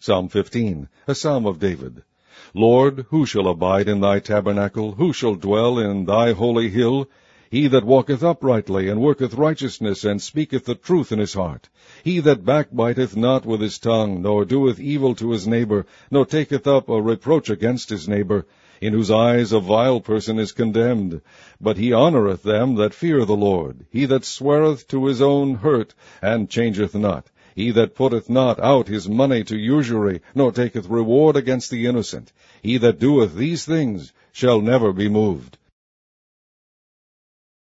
Psalm 15, a psalm of David. Lord, who shall abide in thy tabernacle? Who shall dwell in thy holy hill? He that walketh uprightly, and worketh righteousness, and speaketh the truth in his heart. He that backbiteth not with his tongue, nor doeth evil to his neighbor, nor taketh up a reproach against his neighbor, in whose eyes a vile person is condemned. But he honoureth them that fear the Lord. He that sweareth to his own hurt, and changeth not. He that putteth not out his money to usury, nor taketh reward against the innocent. He that doeth these things shall never be moved.